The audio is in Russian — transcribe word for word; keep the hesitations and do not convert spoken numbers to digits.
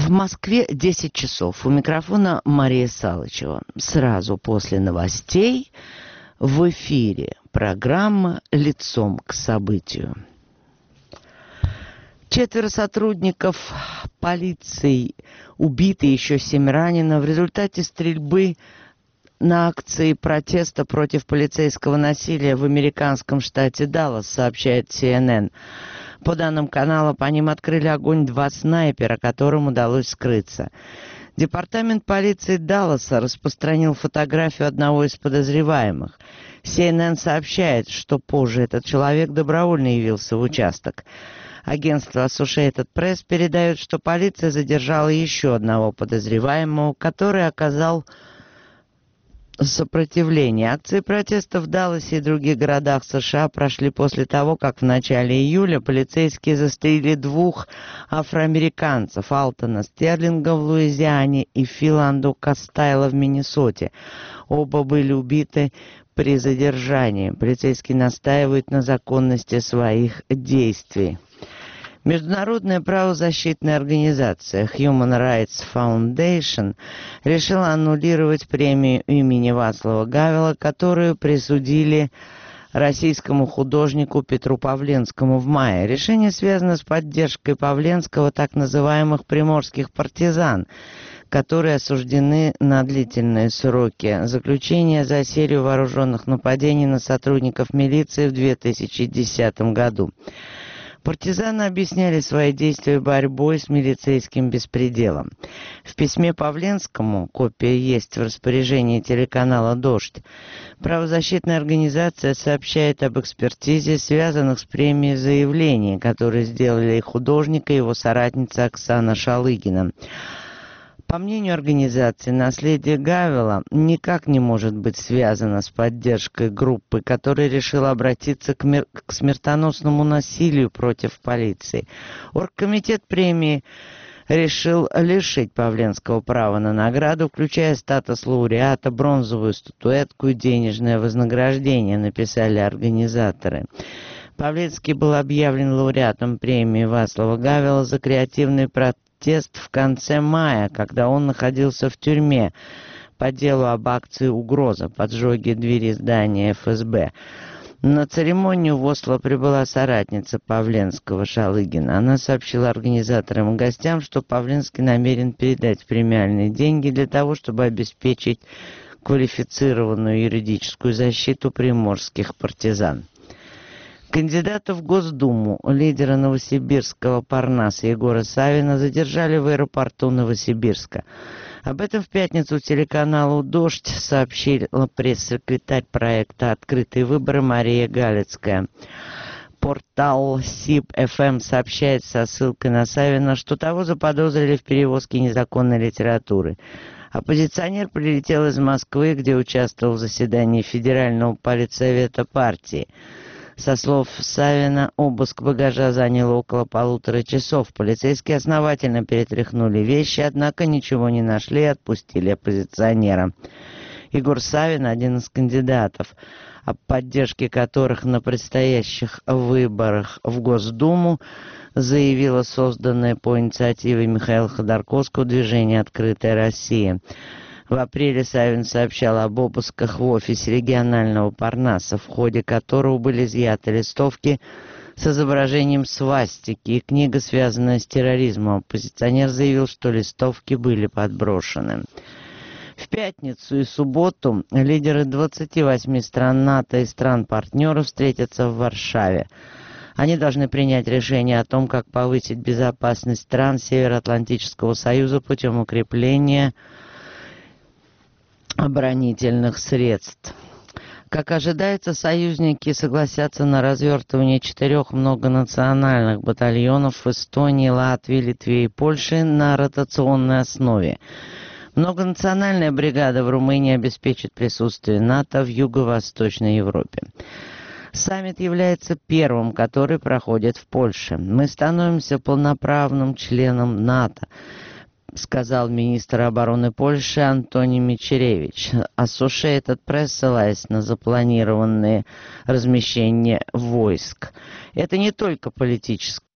В Москве десять часов. У микрофона Мария Салычева. Сразу после новостей в эфире программа «Лицом к событию». Четверо сотрудников полиции убиты, еще семь ранено в результате стрельбы на акции протеста против полицейского насилия в американском штате Даллас, сообщает си эн эн. По данным канала, по ним открыли огонь два снайпера, которым удалось скрыться. Департамент полиции Далласа распространил фотографию одного из подозреваемых. си эн эн сообщает, что позже этот человек добровольно явился в участок. Агентство Associated Press передает, что полиция задержала еще одного подозреваемого, который оказал сопротивление. Акции протеста в Далласе и других городах США прошли после того, как в начале июля полицейские застрелили двух афроамериканцев: Алтона Стерлинга в Луизиане и Филанду Кастайла в Миннесоте. Оба были убиты при задержании. Полицейские настаивают на законности своих действий. Международная правозащитная организация Human Rights Foundation решила аннулировать премию имени Вацлава Гавела, которую присудили российскому художнику Петру Павленскому в мае. Решение связано с поддержкой Павленского так называемых приморских партизан, которые осуждены на длительные сроки заключения за серию вооруженных нападений на сотрудников милиции в две тысячи десятом году. Партизаны объясняли свои действия борьбой с милицейским беспределом. В письме Павленскому, копия есть в распоряжении телеканала «Дождь», правозащитная организация сообщает об экспертизе, связанных с премией заявлений, которые сделали художник и его соратница Оксана Шалыгина. По мнению организации, наследие Гавела никак не может быть связано с поддержкой группы, которая решила обратиться к, мер... к смертоносному насилию против полиции. Оргкомитет премии решил лишить Павленского права на награду, включая статус лауреата, бронзовую статуэтку и денежное вознаграждение, написали организаторы. Павленский был объявлен лауреатом премии Вацлава Гавела за креативный протест в конце мая, когда он находился в тюрьме по делу об акции «Угроза» поджоге двери здания эф эс бэ. На церемонию в Осло прибыла соратница Павленского, Шалыгина. Она сообщила организаторам и гостям, что Павленский намерен передать премиальные деньги для того, чтобы обеспечить квалифицированную юридическую защиту приморских партизан. Кандидата в Госдуму, лидера новосибирского Парнаса Егора Савина, задержали в аэропорту Новосибирска. Об этом в пятницу телеканалу «Дождь» сообщила пресс-секретарь проекта «Открытые выборы» Мария Галицкая. Портал СИБ эф эм сообщает со ссылкой на Савина, что того заподозрили в перевозке незаконной литературы. Оппозиционер прилетел из Москвы, где участвовал в заседании Федерального политсовета партии. Со слов Савина, обыск багажа занял около полутора часов. Полицейские основательно перетряхнули вещи, однако ничего не нашли и отпустили оппозиционера. Егор Савин, один из кандидатов, о поддержке которых на предстоящих выборах в Госдуму заявило созданное по инициативе Михаила Ходорковского движение «Открытая Россия». В апреле Савин сообщал об обысках в офисе регионального Парнаса, в ходе которого были изъяты листовки с изображением свастики и книга, связанная с терроризмом. Оппозиционер заявил, что листовки были подброшены. В пятницу и субботу лидеры двадцати восьми стран НАТО и стран-партнеров встретятся в Варшаве. Они должны принять решение о том, как повысить безопасность стран Североатлантического союза путем укрепления оборонительных средств. Как ожидается, союзники согласятся на развертывание четырех многонациональных батальонов в Эстонии, Латвии, Литве и Польше на ротационной основе. Многонациональная бригада в Румынии обеспечит присутствие НАТО в Юго-Восточной Европе. Саммит является первым, который проходит в Польше. Мы становимся полноправным членом НАТО, сказал министр обороны Польши Антоний Мичеревич. Associated Press, ссылаясь на запланированные размещения войск. Это не только политическое